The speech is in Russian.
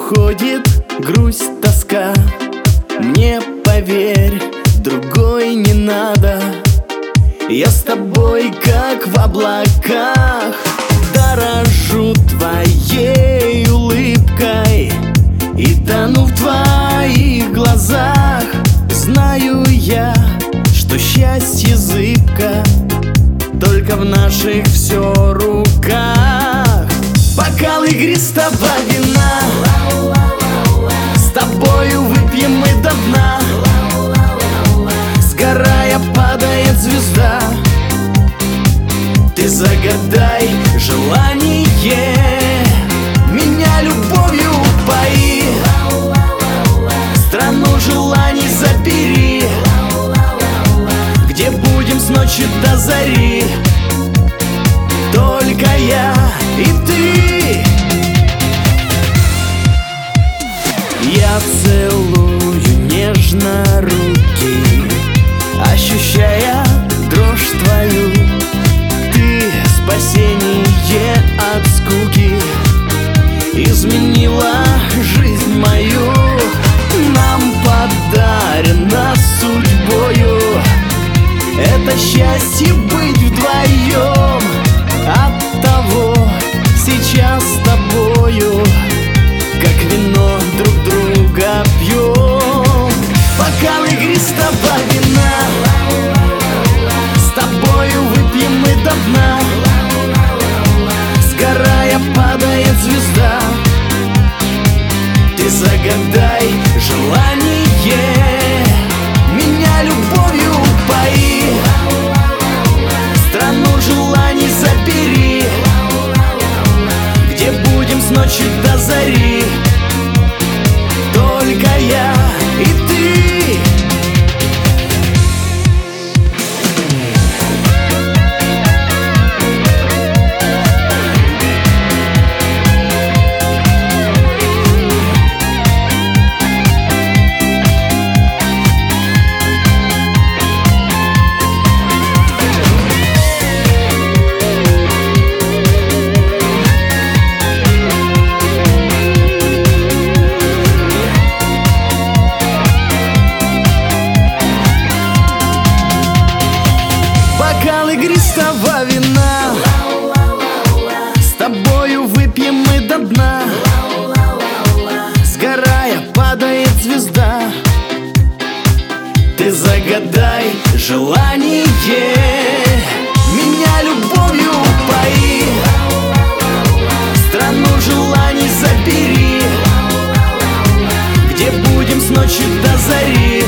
уходит грусть, тоска. Мне, поверь, другой не надо. Я с тобой, как в облаках, дорожу твоей улыбкой и тону в твоих глазах. Знаю я, что счастье зыбко, только в наших все руках. Бокал игристого вина, с тобою выпьем мы до дна. Сгорая, падает звезда. Ты загадай желание, меня любовью упои. Страну желаний забери, где будем с ночи до зари. Только я и ты. Я целую нежно руки, ощущая дрожь твою. Ты спасение от скуки, изменила жизнь мою. Нам подарено судьбою это счастье быть вдвоем. Оттого сейчас с тобою, как вино, друг друга пьем. Бокал игристого вина, с тобою выпьем мы до дна. Сгорая, падает звезда. Ты загадай желание, меня любовью упои. Страну желаний забери, где будем с ночи до зари. Только я и ты. Бокал игристого вина, с тобою выпьем мы до дна. Сгорая, падает звезда. Ты загадай желание, меня любовью упои. Страну желаний забери, где будем с ночи до зари.